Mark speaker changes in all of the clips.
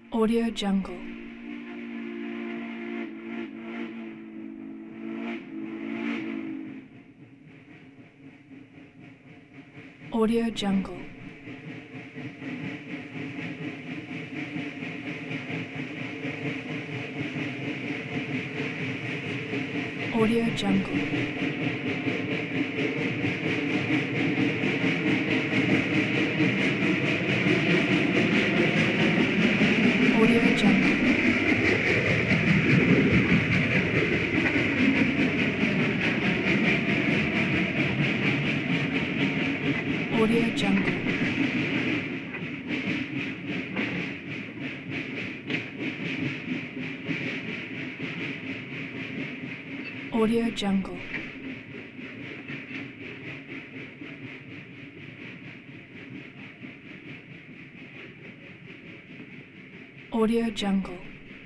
Speaker 1: Audio Jungle. Audio Jungle. Audio Jungle. Audio Jungle. Audio Jungle. Audio Jungle. Audio Jungle.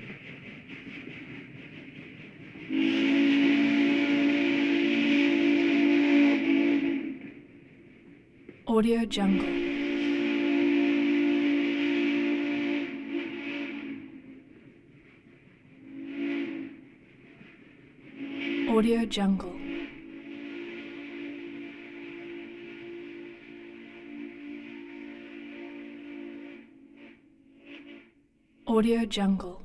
Speaker 1: Audio Jungle. Audio Jungle. Audio Jungle.